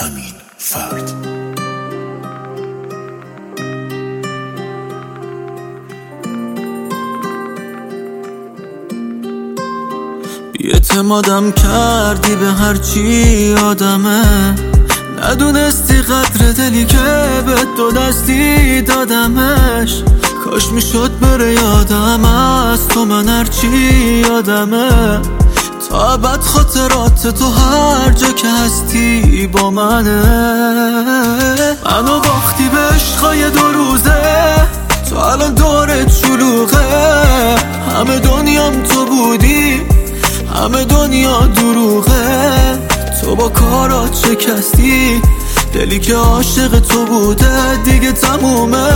امین فرد. بی‌اعتمادم کردی به هرچی آدمه، ندونستی قدر دلی که به دو دستی دادمش. کاش میشد بره یادم از تو من هرچی یادمه، تا ابد خاطرات تو هر جا که هستی با منه. منو باختی به عشقای 2 روزه، تو الان دورت شلوغه. همه دنیام تو بودی، همه دنیا دروغه. تو با کارات شکستی دلی که عاشق تو بوده، دیگه تمومه.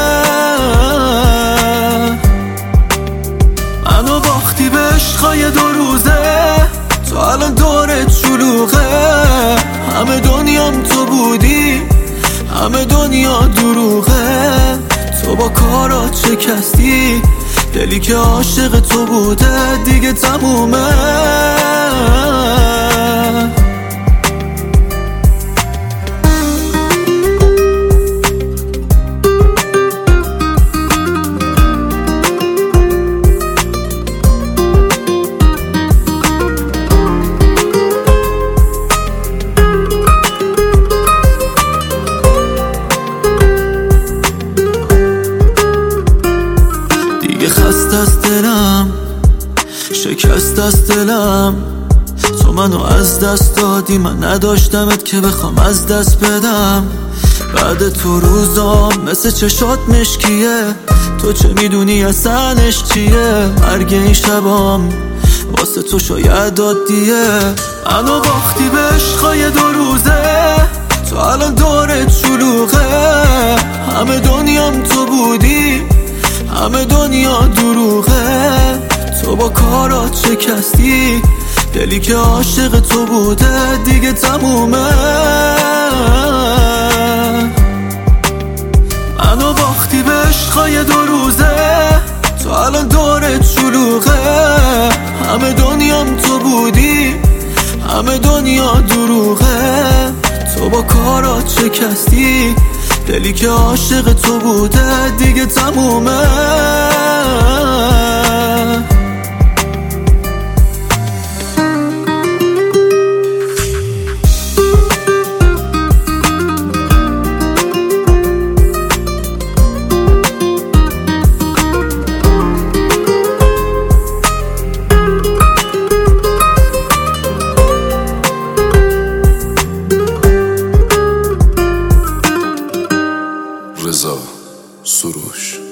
منو باختی به عشقای 2 روزه، تو الان دورت شلوغه. همه دنیام تو بودی، همه دنیا دروغه. تو با کارات شکستی دلی که عاشق تو بوده، دیگه تمومه. خسته از دلم، شکست از دلم. تو منو از دست دادی، من نداشتمت که بخوام از دست بدم. بعد تو روزام مثل چشات مشکیه، تو چه میدونی اصلش چیه. مرگ این شبام واسه تو شاید عادیه. منو باختی به عشقای 2 روزه، تو الان دورت شلوغه. همه دنیام تو بودی، همه دنیا دروغه. تو با کارات شکستی دلی که عاشق تو بوده، دیگه تمومه. منو باختی به عشقای 2 روزه، تو الان دورت شلوغه. همه دنیام تو بودی، همه دنیا دروغه. تو با کارات شکستی دلی که عاشق تو بوده، دیگه تمومه. رضا سروش.